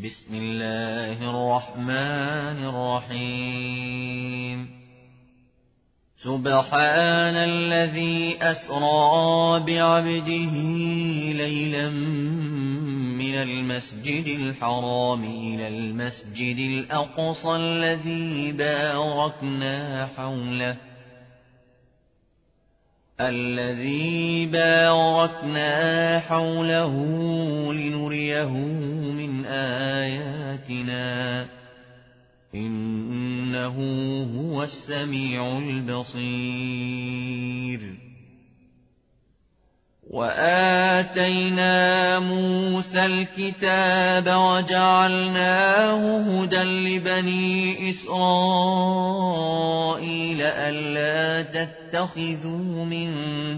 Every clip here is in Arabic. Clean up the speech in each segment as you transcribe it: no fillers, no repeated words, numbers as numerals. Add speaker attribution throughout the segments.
Speaker 1: بسم الله الرحمن الرحيم سبحان الذي أسرى بعبده ليلا من المسجد الحرام إلى المسجد الأقصى الذي باركنا حوله لنريه من آياتنا إنه هو السميع البصير وآتينا موسى الكتاب وجعلناه هدى لبني إسرائيل ألا تتخذوا من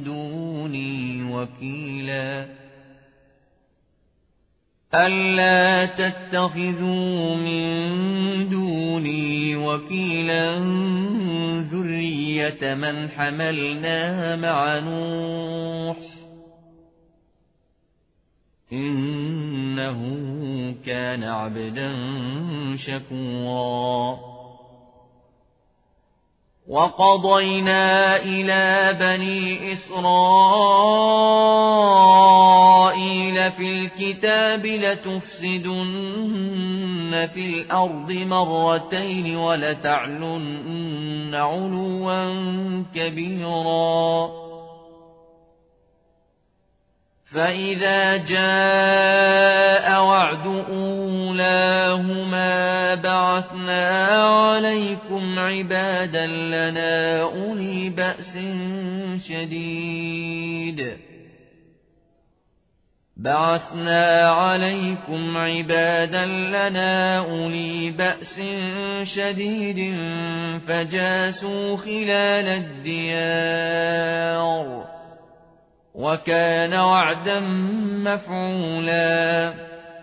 Speaker 1: دوني وكيلا ذرية من حملنا مع نوح إنه كان عبدا شكورا وقضينا إلى بني إسرائيل في الكتاب لتفسدن في الأرض مرتين ولتعلن علوا كبيرا فإذا جاء وعد أولاهما بعثنا عليكم عبادا لنا أولي بأس شديد فجاسوا خلال الديار وكان وعدا مفعولا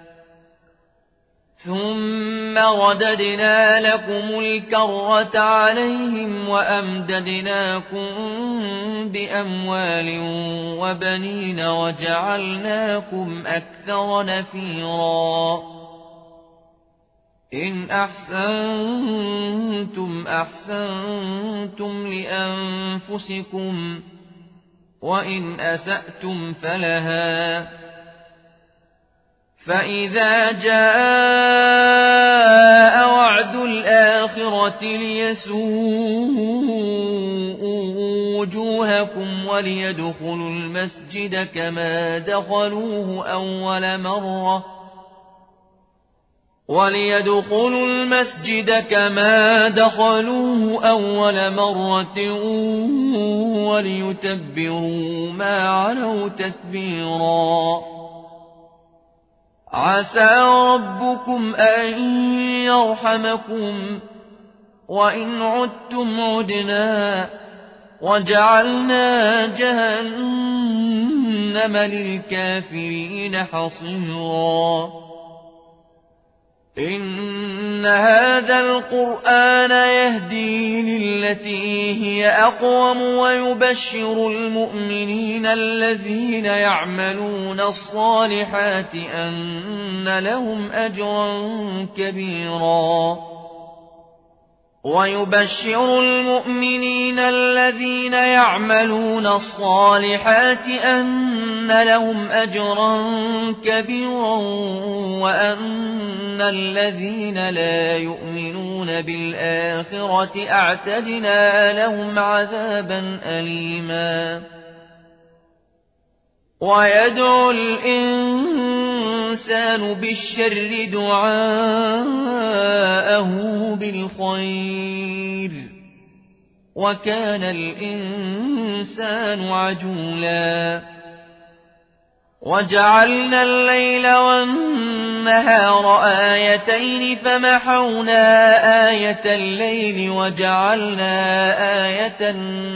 Speaker 1: ثم رددنا لكم الكرة عليهم وأمددناكم بأموال وبنين وجعلناكم أكثر نفيرا إن أحسنتم أحسنتم لأنفسكم وإن أسأتم فلها فإذا جاء وعد الآخرة ليسوءوا وجوهكم وليدخلوا المسجد كما دخلوه أول مرة وليتبروا ما علوا تتبيرا عسى ربكم أن يرحمكم وإن عدتم عدنا وجعلنا جهنم للكافرين حصيرا إن هذا القرآن يهدي للتي هي أقوم ويبشر المؤمنين الذين يعملون الصالحات أن لهم أجرا كبيرا وأن الذين لا يؤمنون بالآخرة أعتدنا لهم عذابا أليما ويدعو الإنسان بالشر دعاءه بالخير وكان الإنسان عجولا وجعلنا الليل والنهار آيتين فمحونا آية الليل وجعلنا آية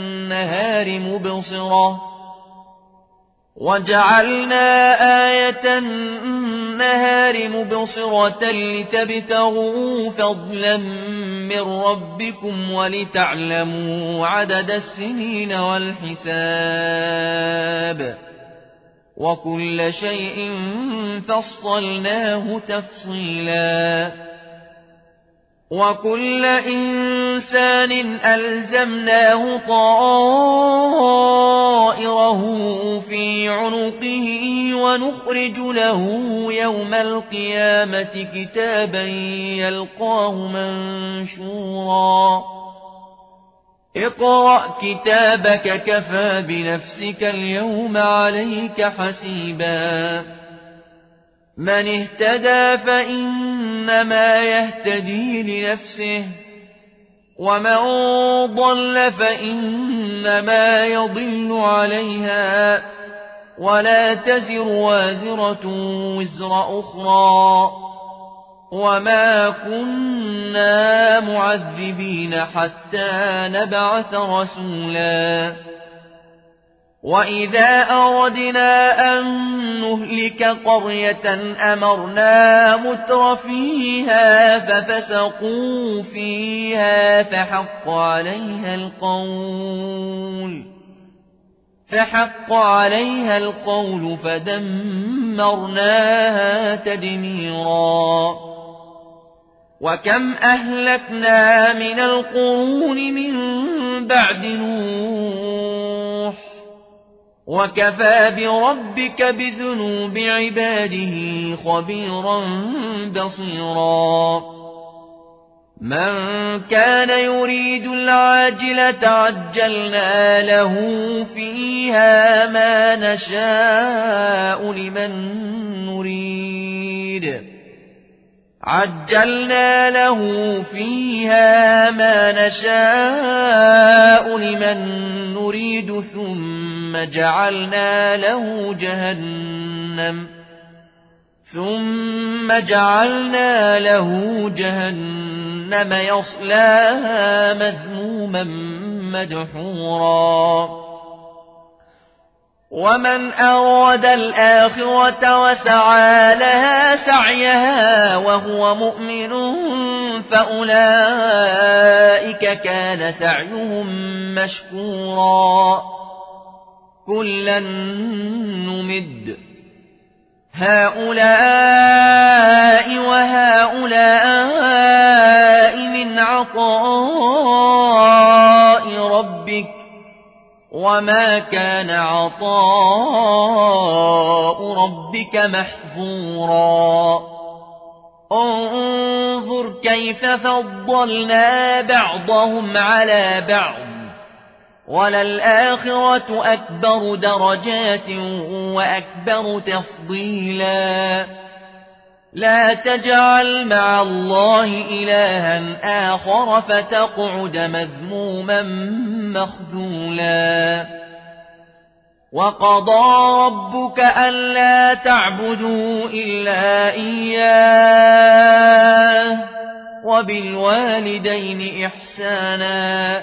Speaker 1: النهار مبصرة لتبتغوا فضلا من ربكم ولتعلموا عدد السنين والحساب وكل شيء فصلناه تفصيلا وكل إنسان ألزمناه طائره في عنقه ونخرج له يوم القيامة كتابا يلقاه منشورا اقرأ كتابك كفى بنفسك اليوم عليك حسيبا من اهتدى فإنما يهتدي لنفسه ومن ضل فإنما يضل عليها ولا تزر وازرة وزر أخرى وما كنا معذبين حتى نبعث رسولا وإذا أردنا أن نهلك قرية أمرنا مترفيها ففسقوا فيها فحق عليها القول فدمرناها تدميرا وكم أهلكنا من القرون من بعد نوح وكفى بربك بذنوب عباده خبيرا بصيرا من كان يريد العاجلة عجلنا له فيها ما نشاء لمن نريد ثم جعلنا له جهنم يصلاها مذموما مدحورا ومن أراد الآخرة وسعى لها سعيها وهو مؤمن فأولئك كان سعيهم مشكورا كلا نمد هؤلاء وهؤلاء من عطاء ربك وما كان عطاء ربك محظورا انظر كيف فضلنا بعضهم على بعض وللآخرة أكبر درجات وأكبر تفضيلا لا تجعل مع الله إلها آخر فتقعد مذموما مخذولا وقضى ربك ألا تعبدوا إلا إياه وبالوالدين إحسانا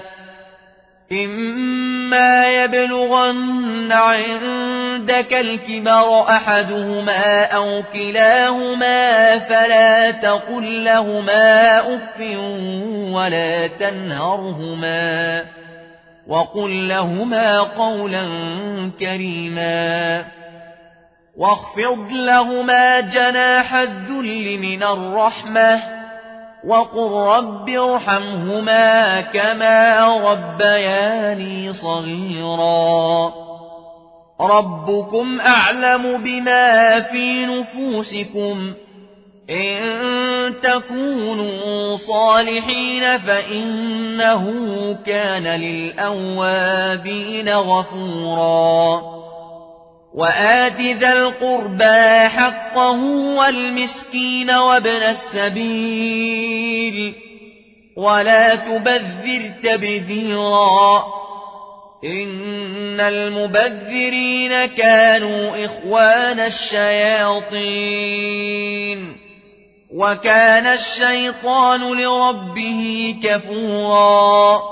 Speaker 1: إما يبلغن عندك الكبر أحدهما أو كلاهما فلا تقل لهما أف ولا تنهرهما وقل لهما قولا كريما واخفض لهما جناح الذل من الرحمة وقل رب ارحمهما كما ربياني صغيرا ربكم أعلم بما في نفوسكم إن تكونوا صالحين فإنه كان للأوابين غفورا وآت ذا القربى حقه والمسكين وابن السبيل ولا تبذر تبذيرا إن المبذرين كانوا إخوان الشياطين وكان الشيطان لربه كفورا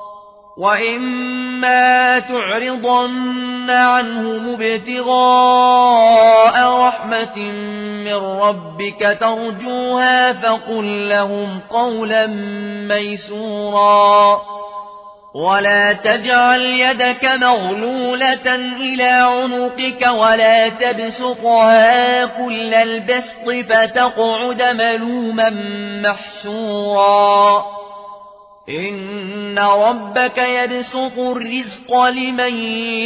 Speaker 1: وإما تعرضن عنهم ابتغاء رحمة من ربك ترجوها فقل لهم قولا ميسورا ولا تجعل يدك مغلولة إلى عنقك ولا تبسطها كل البسط فتقعد ملوما محسورا إن ربك يبسط الرزق لمن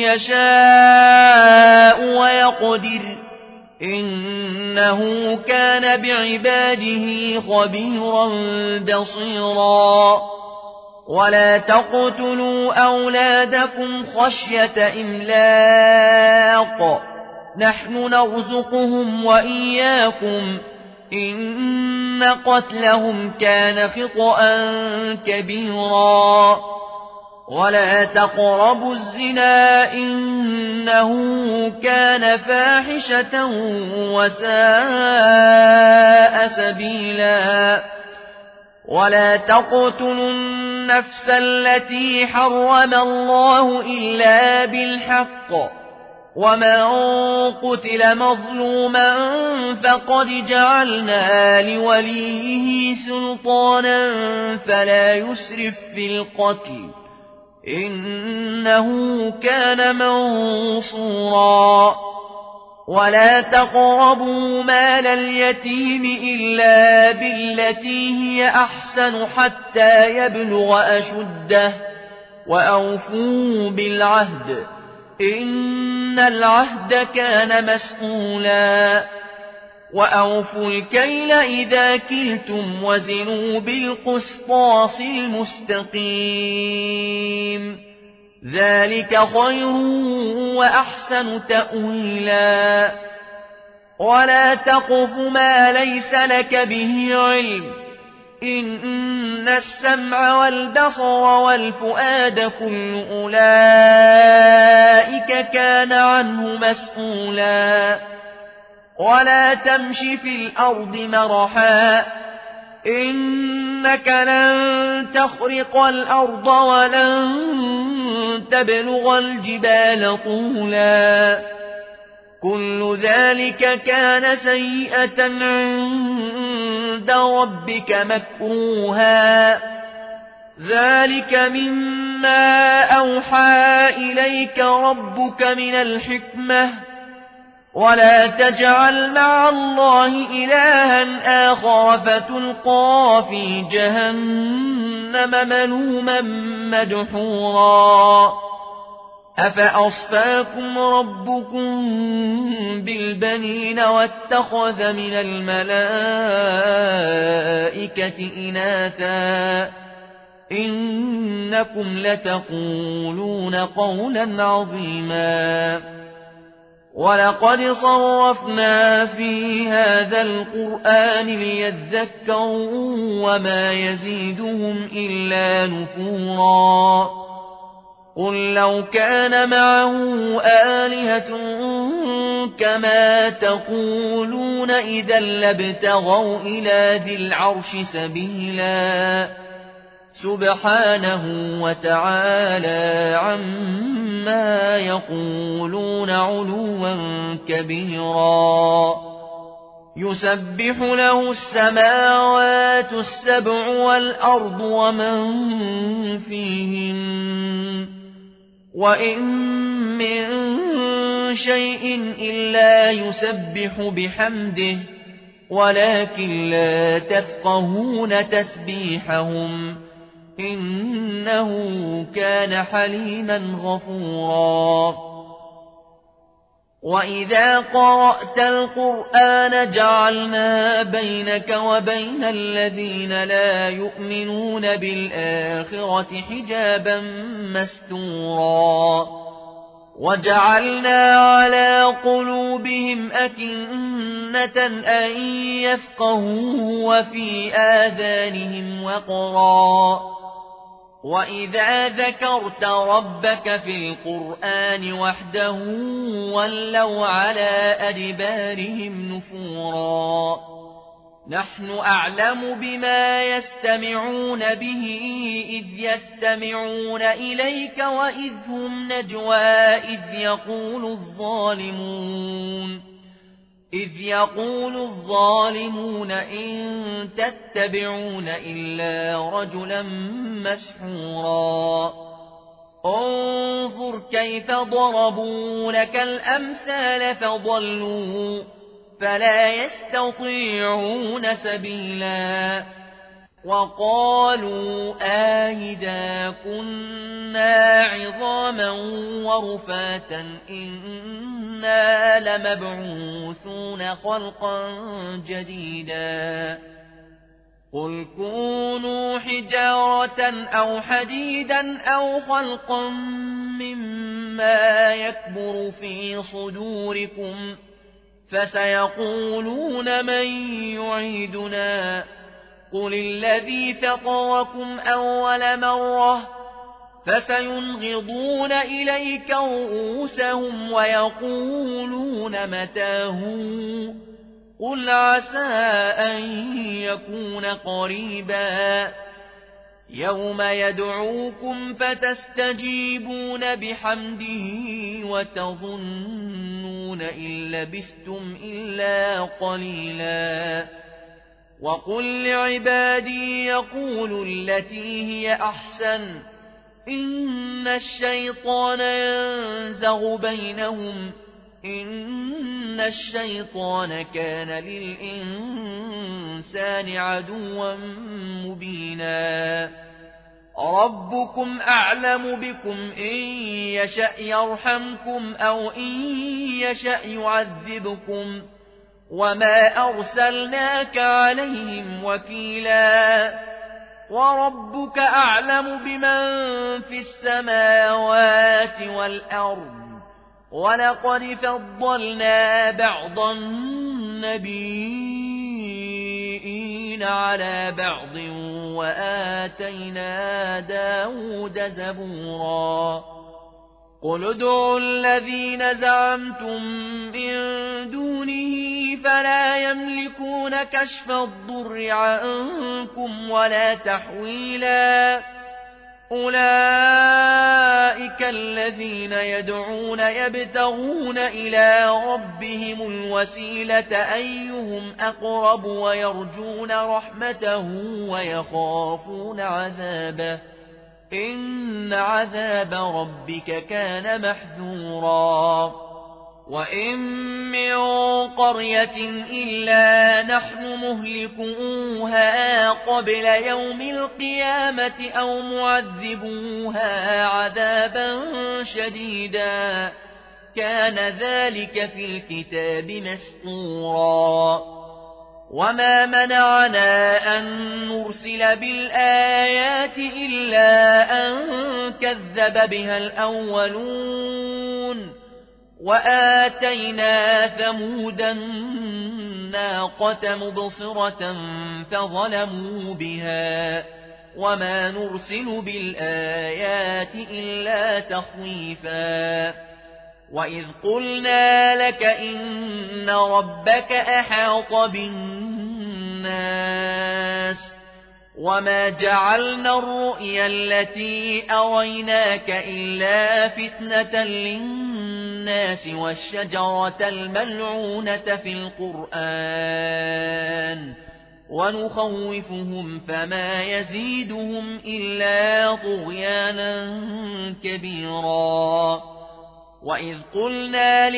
Speaker 1: يشاء ويقدر إنه كان بعباده خبيرا بصيرا ولا تقتلوا أولادكم خشية إملاق نحن نرزقهم وإياكم إن قتلهم كان خطأ كبيرا ولا تقربوا الزنا إنه كان فاحشة وساء سبيلا ولا تقتلوا النفس التي حرم الله إلا بالحق ومن قتل مظلوما فقد جعلنا لوليه سلطانا فلا يسرف في القتل إنه كان منصورا ولا تقربوا مال اليتيم إلا بالتي هي أحسن حتى يبلغ أشده وأوفوا بالعهد إن العهد كان مسؤولا وأوفوا الكيل إذا كلتم وزنوا بالقسطاس المستقيم ذلك خير وأحسن تأويلا ولا تقف ما ليس لك به علم إن السمع والبصر والفؤاد كل أولئك كان عنه مسؤولا ولا تمش في الأرض مرحا إنك لن تخرق الأرض ولن تبلغ الجبال طولا كل ذلك كان سيئة عند ربك مكروها ذلك مما أوحى إليك ربك من الحكمة ولا تجعل مع الله إلها آخر فتلقى في جهنم ملوما مدحورا أفأصفاكم ربكم بالبنين واتخذ من الملائكة إناثا إنكم لتقولون قولا عظيما ولقد صرفنا في هذا القرآن ليذكروا وما يزيدهم إلا نفورا قل لو كان معه آلهة كما تقولون إذا لابتغوا إلى ذي العرش سبيلا سبحانه وتعالى عما يقولون علوا كبيرا يسبح له السماوات السبع والأرض ومن فيهن وإن من شيء إلا يسبح بحمده ولكن لا تفقهون تسبيحهم إنه كان حليما غفورا وإذا قرأت القرآن جعلنا بينك وبين الذين لا يؤمنون بالآخرة حجابا مستورا وجعلنا على قلوبهم أكنة أن يفقهوه وفي آذانهم وقرا وإذا ذكرت ربك في القرآن وحده ولوا على أدبارهم نفورا نحن أعلم بما يستمعون به إذ يستمعون إليك وإذ هم نجوى إذ يقول الظالمون إن تتبعون إلا رجلا مسحورا انظر كيف ضربوا لك الأمثال فضلوا فلا يستطيعون سبيلا وقالوا أئذا كنا عظاما ورفاتا إنا لمبعوثون خلقا جديدا قل كونوا حجارة أو حديدا أو خلقا مما يكبر في صدوركم فسيقولون من يعيدنا قل الذي فطركم أول مرة فسينغضون إليك رؤوسهم ويقولون متاه قل عسى أن يكون قريبا يوم يدعوكم فتستجيبون بحمده وتظنون إن لبثتم إلا قليلا وقل لعبادي يقولوا التي هي أحسن إن الشيطان ينزغ بينهم إن الشيطان كان للإنسان عدوا مبينا ربكم أعلم بكم إن يشأ يرحمكم أو إن يشأ يعذبكم وما أرسلناك عليهم وكيلا وربك أعلم بمن في السماوات والأرض ولقد فضلنا بعض النبيين على بعض وآتينا داود زبورا قل ادعوا الذين زعمتم من دونه فلا يملكون كشف الضر عنكم ولا تحويلا أولئك الذين يدعون يبتغون إلى ربهم الوسيلة أيهم أقرب ويرجون رحمته ويخافون عذابه إن عذاب ربك كان محذورا وإن من قرية إلا نحن مهلكوها قبل يوم القيامة أو معذبوها عذابا شديدا كان ذلك في الكتاب مسطورا وما منعنا أن نرسل بالآيات إلا أن كذب بها الأولون وآتينا ثمود الناقة مبصرة فظلموا بها وما نرسل بالآيات إلا تخويفا وإذ قلنا لك إن ربك أحاط بالناس وما جعلنا الرؤيا التي أريناك إلا فتنة للناس والشجرة الملعونة في القرآن ونخوفهم فما يزيدهم إلا طغيانا كبيرا وإذ قلنا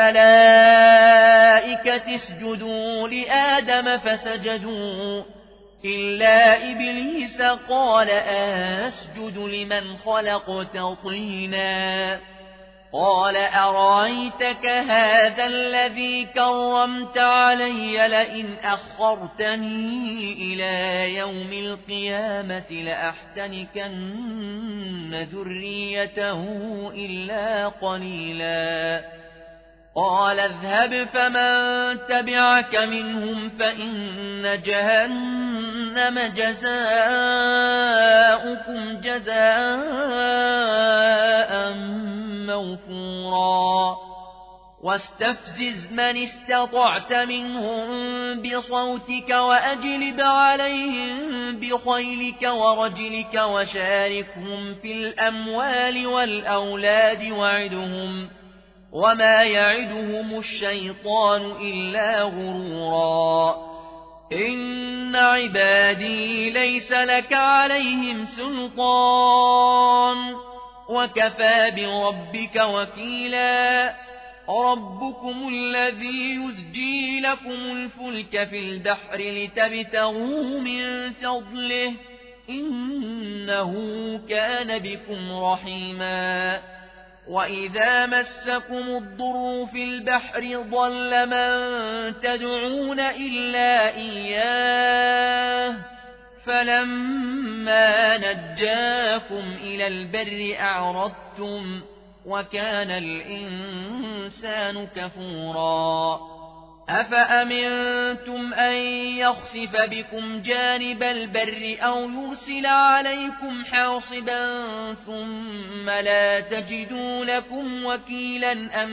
Speaker 1: للملائكة اسجدوا لآدم فسجدوا إلا إبليس قال أسجد لمن خلقت طينا قال أرأيتك هذا الذي كرمت علي لئن أخرتني إلى يوم القيامة لأحتنكن ذريته إلا قليلا قال اذهب فمن تبعك منهم فإن جهنم جزاؤكم جزاء موفورا واستفزز من استطعت منهم بصوتك وأجلب عليهم بخيلك ورجلك وشاركهم في الأموال والأولاد وعدهم وما يعدهم الشيطان إلا غرورا إن عبادي ليس لك عليهم سلطان وكفى بربك وكيلا ربكم الذي يزجي لكم الفلك في البحر لتبتغوا من فضله إنه كان بكم رحيما وإذا مسكم الضر في البحر ضل من تدعون إلا إياه فلما نجاكم إلى البر أعرضتم وكان الإنسان كفورا أفأمنتم أن يخسف بكم جانب البر أو يرسل عليكم حاصبا ثم لا تجدوا لكم وكيلا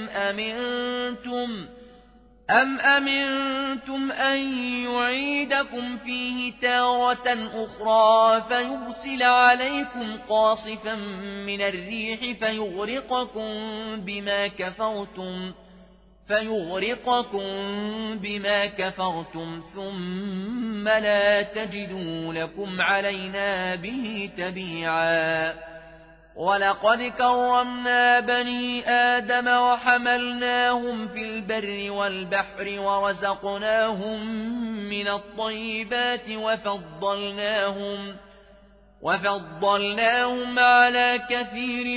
Speaker 1: أم أمنتم أن يعيدكم فيه تارة أخرى فيرسل عليكم قاصفا من الريح فيغرقكم بما كفرتم ثم لا تجدوا لكم علينا به تبيعا ولقد كرمنا بني آدم وحملناهم في البر والبحر ورزقناهم من الطيبات وفضلناهم على كثير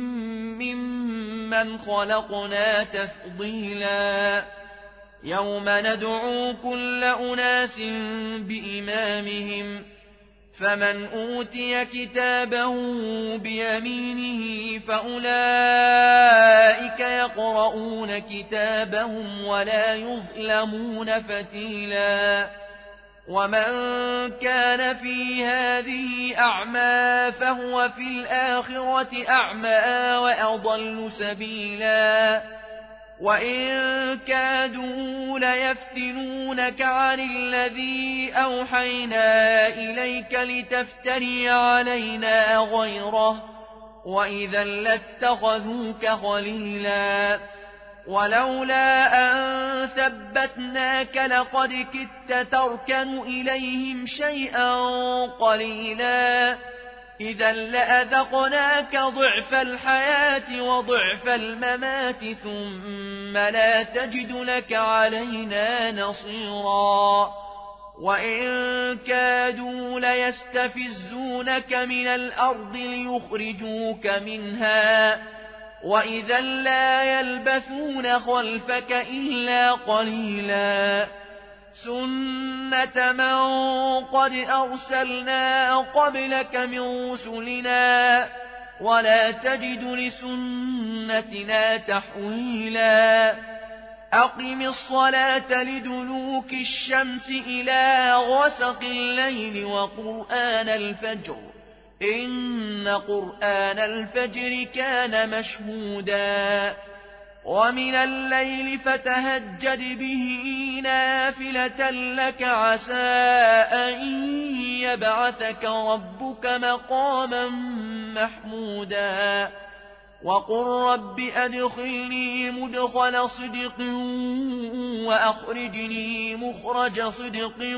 Speaker 1: ممن خلقنا تفضيلا يوم ندعو كل أناس بإمامهم فمن أوتي كتابه بيمينه فأولئك يقرؤون كتابهم ولا يظلمون فتيلا ومن كان في هذه أعمى فهو في الآخرة أعمى وأضل سبيلا وإن كادوا ليفتنونك عن الذي أوحينا إليك لتفتري علينا غيره وإذا لاتخذوك خليلا ولولا أن ثبتناك لقد كدت تركن إليهم شيئا قليلا إذا لأذقناك ضعف الحياة وضعف الممات ثم لا تجد لك علينا نصيرا وإن كادوا ليستفزونك من الأرض ليخرجوك منها وإذا لا يلبثون خلفك إلا قليلا سنة من قد أرسلنا قبلك من رسلنا ولا تجد لسنتنا تحويلا أقم الصلاة لدلوك الشمس إلى غسق الليل وقرآن الفجر إن قرآن الفجر كان مشهودا ومن الليل فتهجد به نافلة لك عسى أن يبعثك ربك مقاما محمودا وقل رب أدخلني مدخل صدق وأخرجني مخرج صدق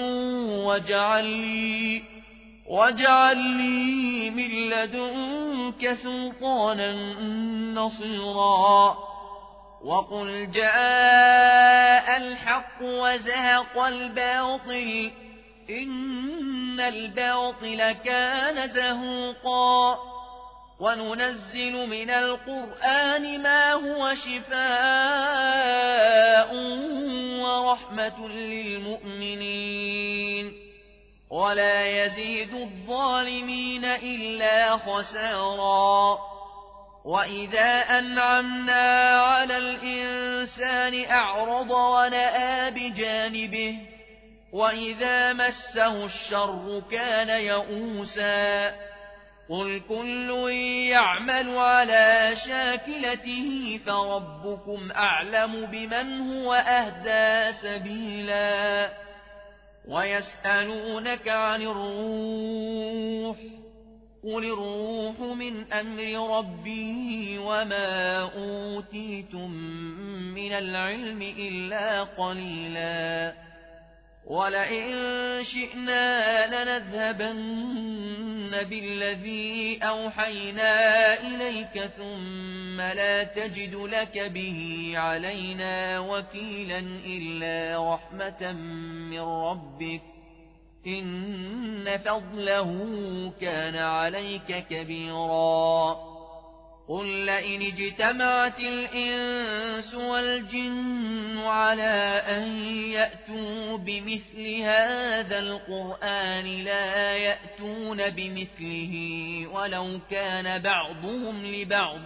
Speaker 1: واجعل لي من لدنك سلطانا نصيرا وقل جاء الحق وزهق الباطل إن الباطل كان زهوقا وننزل من القرآن ما هو شفاء ورحمة للمؤمنين ولا يزيد الظالمين إلا خسارا وإذا أنعمنا على الإنسان أعرض ونأى بجانبه وإذا مسه الشر كان يئوسا قل كل يعمل على شاكلته فربكم أعلم بمن هو أهدى سبيلا ويسألونك عن الروح قل الروح من أمر ربي وما أوتيتم من العلم إلا قليلا ولئن شئنا لنذهبن بالذي أوحينا إليك ثم لا تجد لك به علينا وكيلا إلا رحمة من ربك إن فضله كان عليك كبيرا قل لئن اجتمعت الإنس والجن على أن يأتوا بمثل هذا القرآن لا يأتون بمثله ولو كان بعضهم لبعض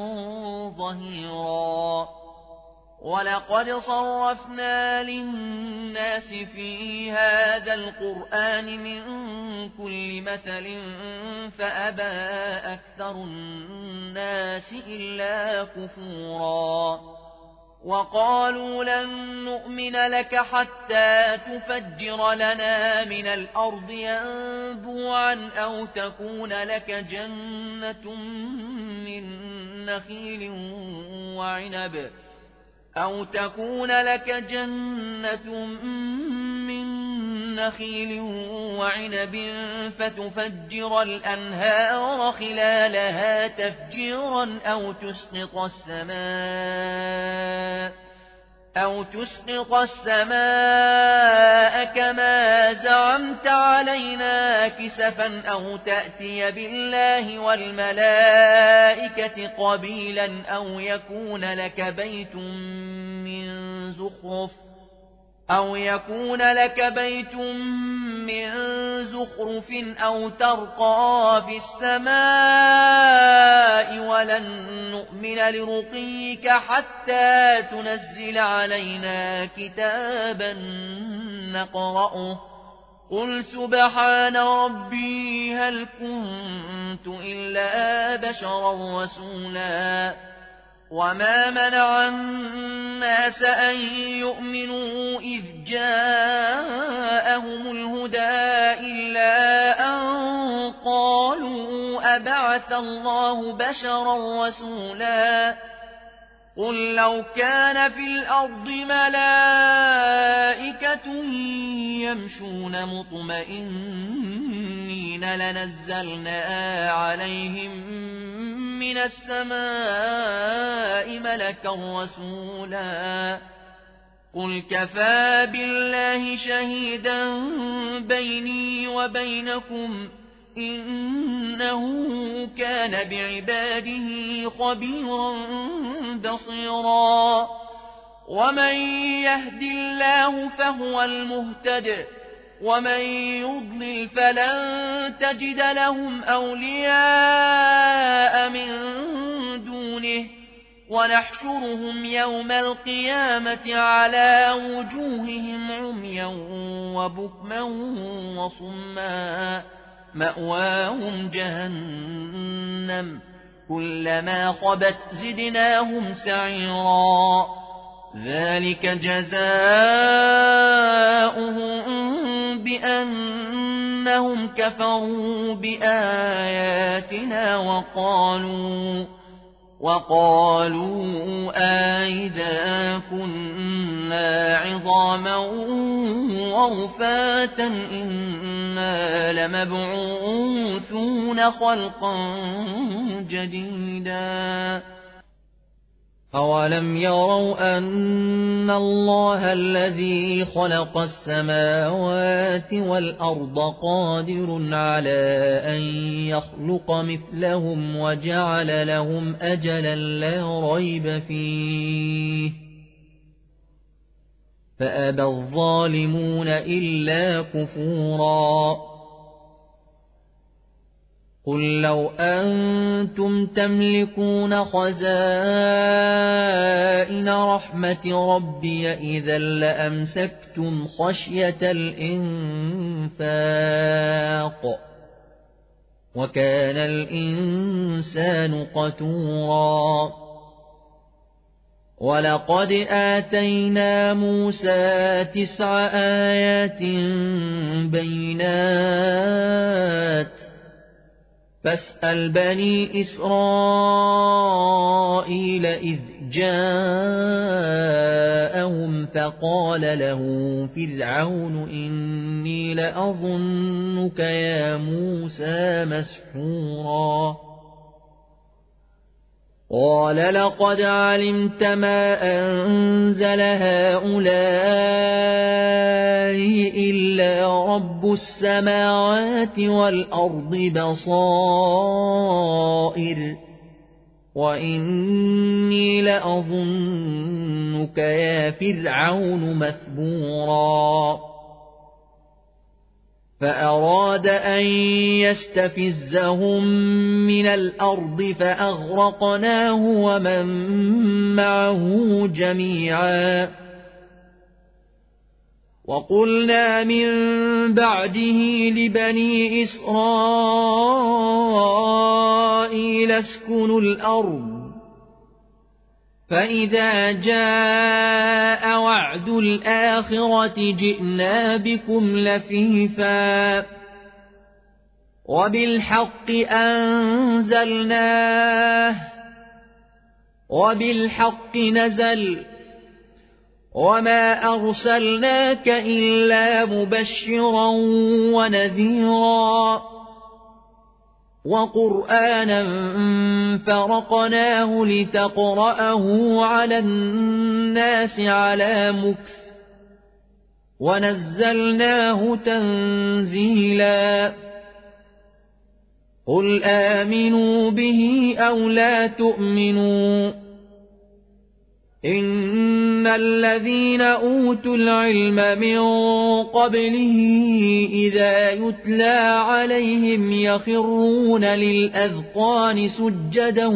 Speaker 1: ظهيرا ولقد صرفنا للناس في هذا القرآن من كل مثل فأبى أكثر الناس إلا كفورا وقالوا لن نؤمن لك حتى تفجر لنا من الأرض ينبوعا أو تكون لك جنة من نخيل وعنب فتفجر الأنهار خلالها تفجيرا أو تسقط السماء كما زعمت علينا كسفا أو تأتي بالله والملائكة قبيلا أو يكون لك بيت من زخرف أو ترقى في السماء ولن نؤمن لرقيك حتى تنزل علينا كتابا نقرأه قل سبحان ربي هل كنت إلا بشرا رسولا وما منع الناس أن يؤمنوا إذ جاءهم الهدى إلا أن قالوا أبعث الله بشرا رسولا قل لو كان في الأرض ملائكة يمشون مطمئنين لنزلنا عليهم من السماء ملكا رسولا قل كفى بالله شهيدا بيني وبينكم إنه كان بعباده خبيرا بصيرا ومن يهد الله فهو المهتد ومن يضلل فلن تجد لهم أولياء من دونه ونحشرهم يوم القيامة على وجوههم عميا وبكما وصما مأواهم جهنم كلما خبت زدناهم سعيرا ذلك جزاؤهم بأنهم كفروا بآياتنا وقالوا أئذا كنا عظاما ورفاتا إنا لمبعوثون خلقا جديدا أولم يروا أن الله الذي خلق السماوات والأرض قادر على أن يخلق مثلهم وجعل لهم أجلا لا ريب فيه فأبى الظالمون إلا كفورا قل لو أنتم تملكون خزائن رحمة ربي إذا لأمسكتم خشية الإنفاق وكان الإنسان قتورا ولقد آتينا موسى 9 آيات بينات فاسأل بني إسرائيل إذ جاءهم فقال له فرعون إني لأظنك يا موسى مسحورا قال لقد علمت ما أنزل هؤلاء إلا رب السماوات والأرض بصائر وإني لأظنك يا فرعون مثبورا فأراد أن يستفزهم من الأرض فأغرقناه ومن معه جميعا وقلنا من بعده لبني إسرائيل اسكنوا الأرض فإذا جاء وعد الآخرة جئنا بكم لفيفا وبالحق أنزلناه وبالحق نزل وما أرسلناك إلا مبشرا ونذيرا وقرآنا فرقناه لتقرأه على الناس على مكث ونزلناه تنزيلا قل آمنوا به أو لا تؤمنوا إن الذين أوتوا العلم من قبله إذا يتلى عليهم يخرون للأذقان سجدا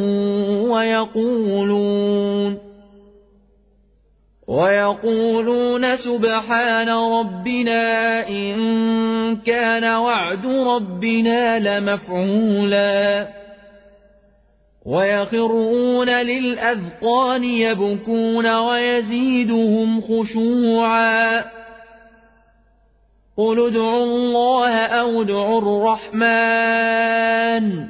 Speaker 1: ويقولون سبحان ربنا إن كان وعد ربنا لمفعولا ويخرون للأذقان يبكون ويزيدهم خشوعا قل ادعوا الله أو ادعوا الرحمن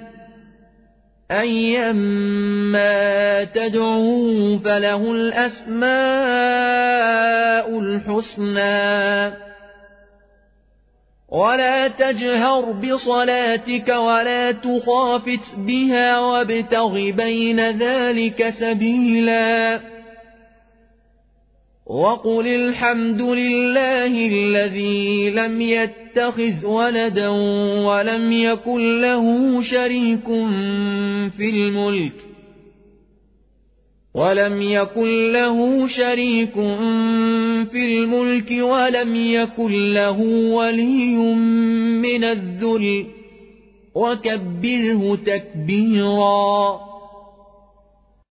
Speaker 1: أيما تدعوا فله الأسماء الحسنى ولا تجهر بصلاتك ولا تخافت بها وابتغ بين ذلك سبيلا وقل الحمد لله الذي لم يتخذ ولدا ولم يكن له شريك في الملك ولم يكن له ولي من الذل وكبره تكبيرا